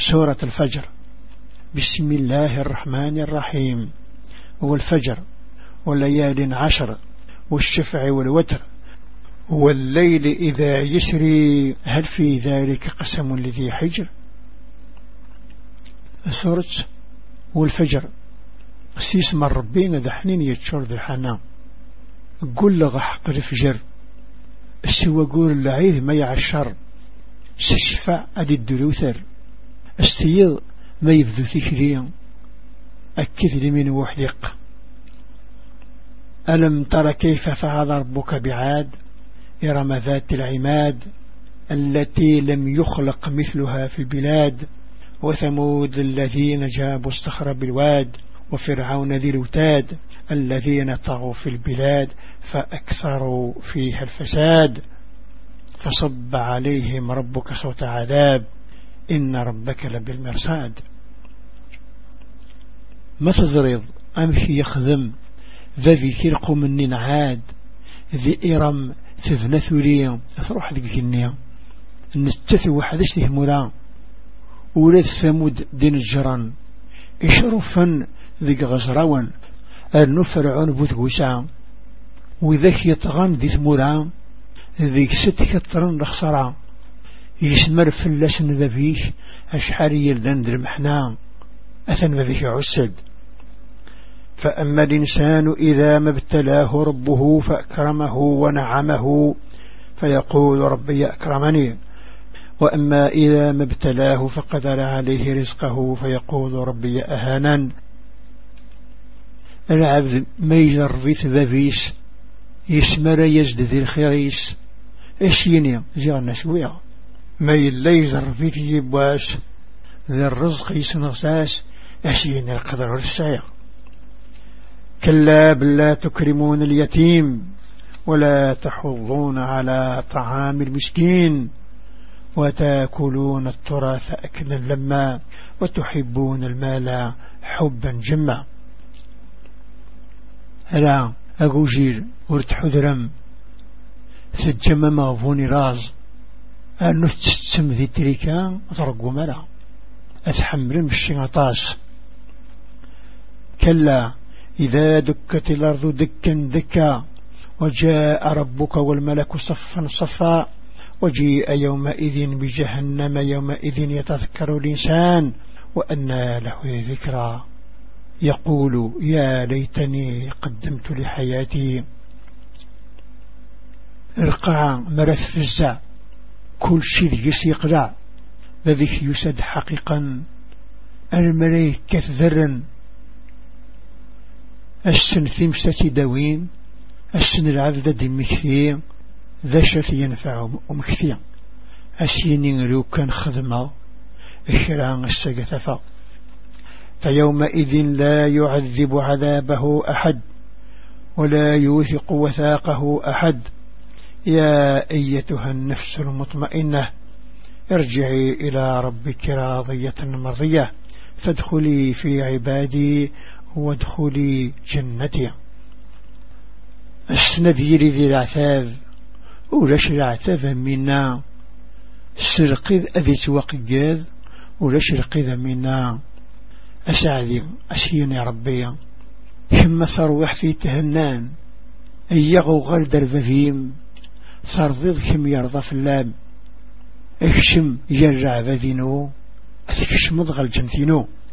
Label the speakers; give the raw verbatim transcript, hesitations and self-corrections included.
Speaker 1: سورة الفجر. بسم الله الرحمن الرحيم. والفجر والليال عشر والشفع والوتر والليل إذا يسري هل في ذلك قسم لذي حجر. سورة والفجر قسيس من ربين ذا حنين يتشور ذا حنا قل لغا حق الفجر السوى قول العيد ما يعشر سشفع أدي الدلوثر السيض ما يبذو ثكريا أكد لمن وحدق. ألم تر كيف فعل ربك بعاد إرم ذات العماد التي لم يخلق مثلها في البلاد وثمود الذين جابوا الصخر بالواد وفرعون ذي الأوتاد الذين طغوا في البلاد فأكثروا فيها الفساد فصب عليهم ربك صوت عذاب إن ربك لبالمرصاد. ما تزريض أمشي يخدم ذي كيرق من عاد ذي إرم تذنى ثوليا تروح ذيك الجنية نستثي وحدش تهملا ولاد ثمود دين الجران إشرفا ذيك غزراوان أرنو فرعون بوثقوسا وذاك يطغان ذي ثمولا ذيك ست كتران لخسرا يسمر فلسن ذبيك أشحاري يلدن المحنا أثن ذبيك عسد. فأما الإنسان إذا ما ابتلاه ربه فأكرمه ونعمه فيقول ربي أكرمني وأما إذا ما ابتلاه فقدر عليه رزقه فيقول ربي أهانن. العبد ما يجربيت ذبيس يسمر يزد ذي الخيريس اشيني زيغنا شوية ما يليزر فيك يبواس ذي الرزق يسنغساس اشيني القدر والسعي. كلا بل لا تكرمون اليتيم ولا تحضون على طعام المسكين وتاكلون التراث أكلا لما وتحبون المال حبا جما. هلا أقوجير ورتحذرم سجم مغفوني راز أنه تستم ذي تريكا أترقوا ملا أتحمل مشي عطاس. كلا إذا دكت الأرض دكا دكا وجاء ربك والملك صفا صفا وجيء يومئذ بجهنم يومئذ يتذكر الإنسان وأنى له ذكرى يقول يا ليتني قدمت لحياتي. القاع مرث الزع كل شيء يسيقلع بذيك يسد حقيقا الملائكة ذرا السن ثمسة دوين السن العبد دمكثير ذا شث ينفع ومكثير أسيني لو كان خدمة إشران السقثفة فيومئذ لا يعذب عذابه أحد ولا يوثق وثاقه أحد. يا أيتها النفس المطمئنة ارجعي إلى ربك راضية مرضية فادخلي في عبادي وادخلي جنتي. السندير ذي العتاب ولاش العتاب منا السرقذ أذي سواقياذ ولاش القذ منا أسعدي أسيني ربي حما ثروح في تهنان أيغو غلد الفهيم صرضيض كم يرضى في اللام اكشم يرع بذينو أتكشم ضغل جنتينو.